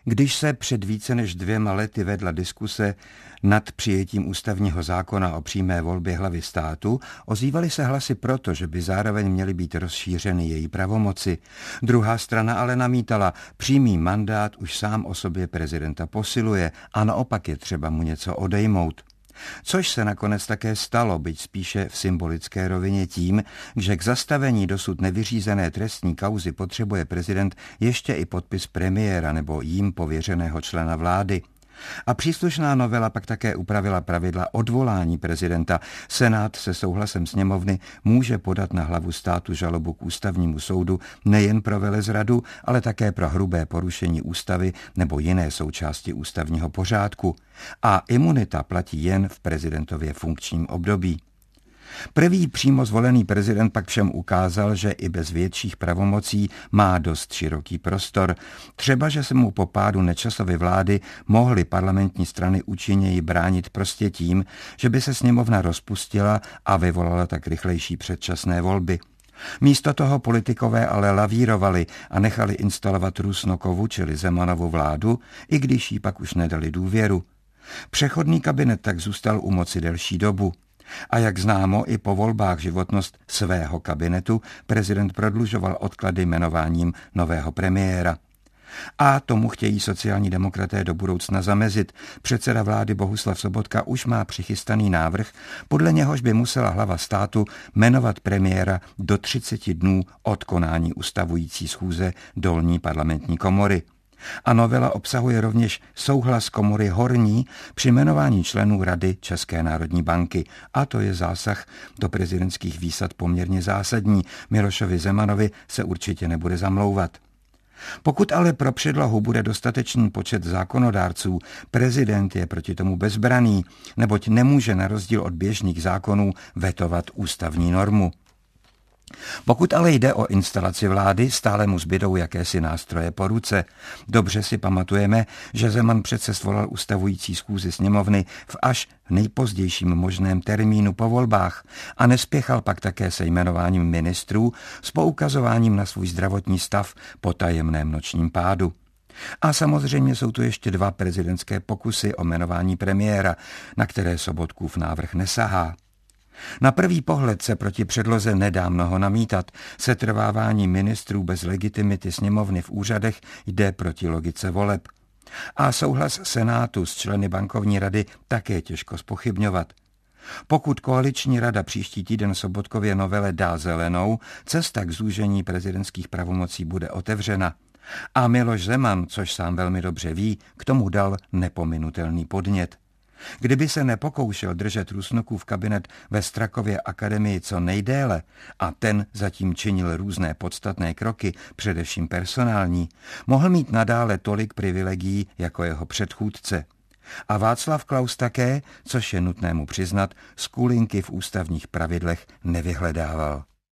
Když se před více než 2 lety vedla diskuse nad přijetím ústavního zákona o přímé volbě hlavy státu, ozývaly se hlasy proto, že by zároveň měly být rozšířeny její pravomoci. Druhá strana ale namítala, přímý mandát už sám o sobě prezidenta posiluje a naopak je třeba mu něco odejmout. Což se nakonec také stalo, byť spíše v symbolické rovině tím, že k zastavení dosud nevyřízené trestní kauzy potřebuje prezident ještě i podpis premiéra nebo jím pověřeného člena vlády. A příslušná novela pak také upravila pravidla odvolání prezidenta. Senát se souhlasem sněmovny může podat na hlavu státu žalobu k ústavnímu soudu nejen pro velezradu, ale také pro hrubé porušení ústavy nebo jiné součásti ústavního pořádku. A imunita platí jen v prezidentově funkčním období. První přímo zvolený prezident pak všem ukázal, že i bez větších pravomocí má dost široký prostor. Třeba, že se mu po pádu Nečasovy vlády mohly parlamentní strany účinněji bránit prostě tím, že by se sněmovna rozpustila a vyvolala tak rychlejší předčasné volby. Místo toho politikové ale lavírovali a nechali instalovat Rusnokovu, čili Zemanovu vládu, i když jí pak už nedali důvěru. Přechodný kabinet tak zůstal u moci delší dobu. A jak známo, i po volbách životnost svého kabinetu prezident prodlužoval odklady jmenováním nového premiéra. A tomu chtějí sociální demokraté do budoucna zamezit. Předseda vlády Bohuslav Sobotka už má přichystaný návrh, podle něhož by musela hlava státu jmenovat premiéra do 30 dnů od konání ustavující schůze dolní parlamentní komory. A novela obsahuje rovněž souhlas komory horní při jmenování členů Rady České národní banky. A to je zásah do prezidentských výsad poměrně zásadní. Milošovi Zemanovi se určitě nebude zamlouvat. Pokud ale pro předlohu bude dostatečný počet zákonodárců, prezident je proti tomu bezbraný, neboť nemůže na rozdíl od běžných zákonů vetovat ústavní normu. Pokud ale jde o instalaci vlády, stále mu zbydou jakési nástroje po ruce. Dobře si pamatujeme, že Zeman přece svolal ustavující schůzi sněmovny v až nejpozdějším možném termínu po volbách a nespěchal pak také se jmenováním ministrů s poukazováním na svůj zdravotní stav po tajemném nočním pádu. A samozřejmě jsou tu ještě 2 prezidentské pokusy o jmenování premiéra, na které Sobotkův návrh nesahá. Na prvý pohled se proti předloze nedá mnoho namítat. Setrvávání ministrů bez legitimity sněmovny v úřadech jde proti logice voleb. A souhlas Senátu s členy bankovní rady také těžko zpochybňovat. Pokud koaliční rada příští týden Sobotkově novele dá zelenou, cesta k zúžení prezidentských pravomocí bude otevřena. A Miloš Zeman, což sám velmi dobře ví, k tomu dal nepominutelný podnět. Kdyby se nepokoušel držet Rusnokův kabinet ve Strakově akademii co nejdéle a ten zatím činil různé podstatné kroky, především personální, mohl mít nadále tolik privilegií jako jeho předchůdce. A Václav Klaus také, což je nutné mu přiznat, skulinky v ústavních pravidlech nevyhledával.